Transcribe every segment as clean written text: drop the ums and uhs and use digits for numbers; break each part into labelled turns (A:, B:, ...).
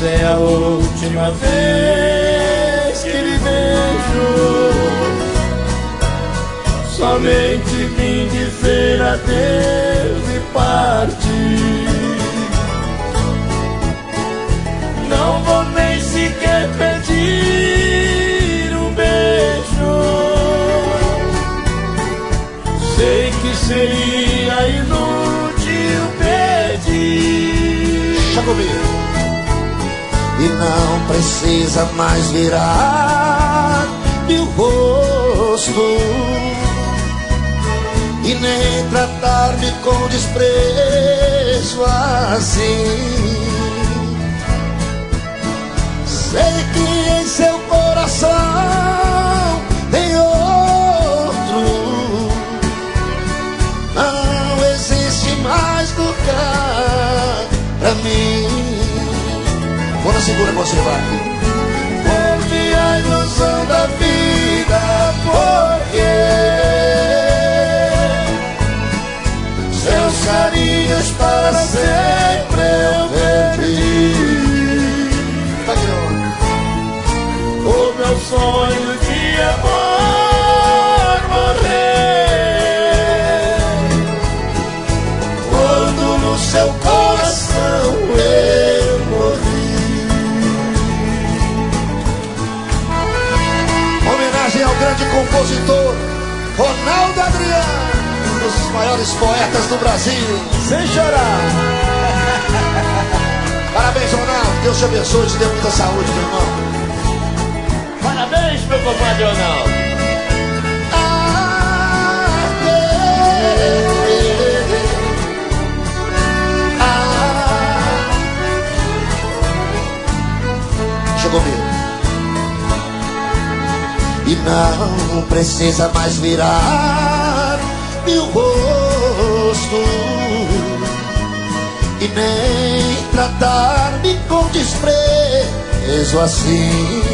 A: essa é a última vez que lhe vejo. Somente vim dizer adeus e partir. Não vou nem sequer pedir um beijo. Sei que seria inútil pedir.
B: Deixa comigo. E não precisa mais virar meu rosto e nem tratar-me com desprezo assim. Sei que em seu coração tem outro. Não existe mais lugar pra mim. Quando segura você vai.
A: Houve a ilusão da vida, porque seus carinhos para sempre eu perdi. O meu sonho de amor morrer quando no seu coração eu morri.
B: Homenagem ao grande compositor Ronaldo Adriano, um dos maiores poetas do Brasil.
A: Sem chorar.
B: Parabéns, Ronaldo. Deus te abençoe e te dê muita saúde, meu irmão.
A: Parabéns, meu compadre Ronaldo.
B: Chegou comigo. E não precisa mais virar meu rosto e nem tratar-me com desprezo assim.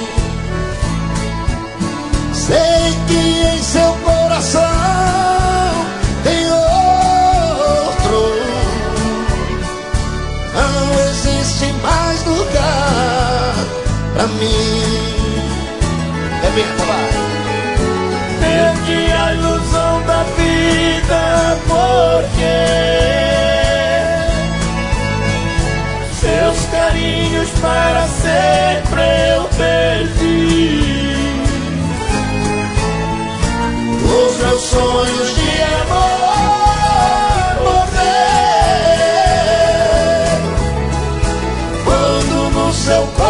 B: Sei que em seu coração tem outro. Não existe mais lugar pra mim. Repita, vai.
A: Perdi a ilusão da vida, porque seus carinhos para sempre eu perdi. Os meus sonhos de amor morrer quando no seu